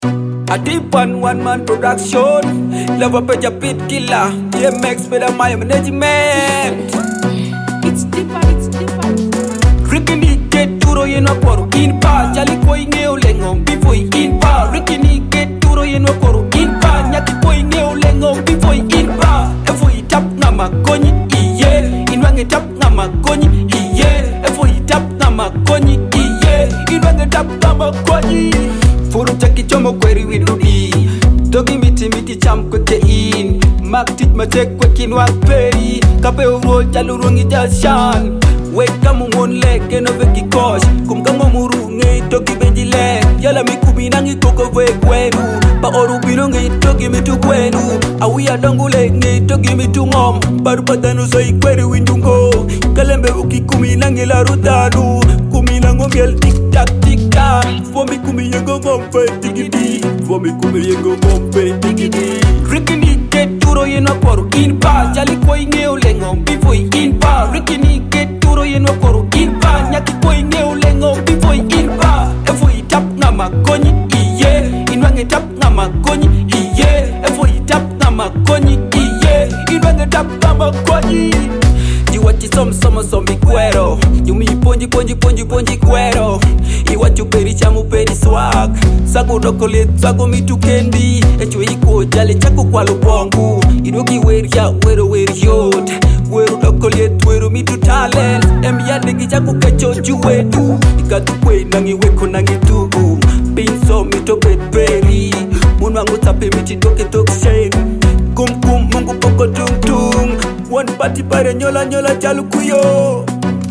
A deep one man production. Love up a beat killer. JMX with a my management. It's deeper. Rikini get duro yeno poro inpa. Jali koi ngeo lengom before inpa. Rikini get duro yeno poro inpa. Nyaki koi ngeo lengom before inpa. Efo itap ngama konyi iye. Inwange tap ngama konyi iye. Efo itap ngama konyi iye. Inwange tap ngama konyi. Furu chaki chomo kweri widudi. Dogi miti cham kweke in. Mak tit ma tek kwekin wak peri. Kape uro jalu rungi jashan. Weka mungon leke no veki kosh. Kumkamo muru ngi toki benji le. Yala mi kubinangi koko ve kwenu. Pa oru bino ngi toki mitu kwenu. Awia dongule ngi toki mitu ngom. Baru patanu soy kweri windungo. Kalembe uki kuminangi la rutalu. Kuminango miel tik tak. Fomi kumi yengo mompe digidi. Fomi kumi yengo mompe digidi. Rikini get duro yeno poro inpa. Jali koi ngeo lengom before inpa. Rikini get duro yeno poro inpa. Nyaki koi ngeo lengom before inpa. Efo itap ngama konyi iye. Inwange tap ngama konyi iye. Efo itap ngama konyi iye. Inwange tap ngama konyi. Iwachi sombi kwero. Yumi ponji kwero. Iwachu peri chamu peri swag. Sago dokolet sago mitu kendi. Echo iko jale chako kwa lubongu. Idogi wero yot. Wero dokolet wero mitu talent. Embia degi chako kecho juwetu. Ikatu kwe nangi weko nangi tugu. Pinso mito bedberi. Munwangu tape miti doke shame. Kum mungu poko tung. One party pare nyola jalu kuyo.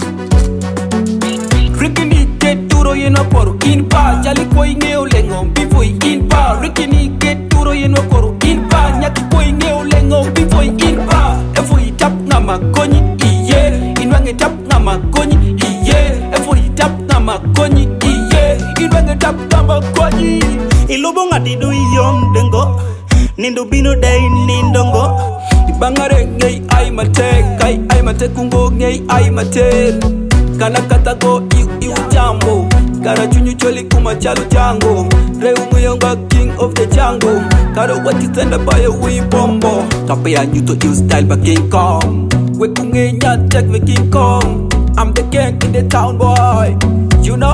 Rikini get duro yeno poro inpa. Jali koi ngeo lengom before inpa. Rikini get duro yeno poro inpa. Nyaki koi ngeo lengom before inpa. Efo itap ngama konyi iye. Inwange tap ngama konyi iye. Efo itap ngama konyi iye. Inwange tap ngama konyi. Ilubo ngati du yom dengo. Nindo bino day nindongo. Bangare ngei ai mate kungo ngei ai mate. Kana katago iu jambo. Kara chunyu choli kuma chalu jango. Reu muyonga king of the jungle. Kara wati senda bayo wi bombo. Kape ya nyuto iu style ba King Kong. We kunge nyatek me King Kong. I'm the gang in the town boy. You know.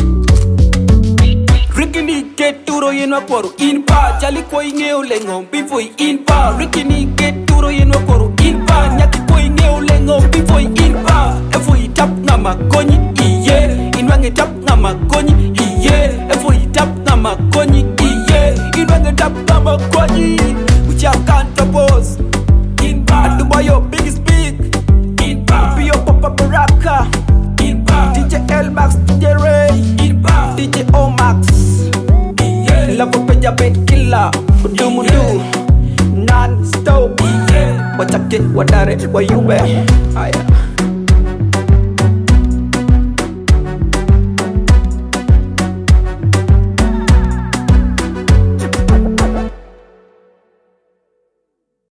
Rikini get duro yeno poro inpa. Jali koi ngeo lengom before inpa. Rikini get duro yeno poro inpa. Nyaki koi ngeo lengom before inpa. Efo itap ngama konyi iye. Inwange tap ngama konyi iye. Efo itap ngama konyi iye. Inwange tap ngama konyi. Ucha can't oppose inpa. Adubayo big speak inpa. Pio Papa Baraka inpa. DJ L-Max, DJ Ray inpa. DJ O-Max. Love up a beat killer. Mudu non-stop. What's up, kid? What are it? Where you at?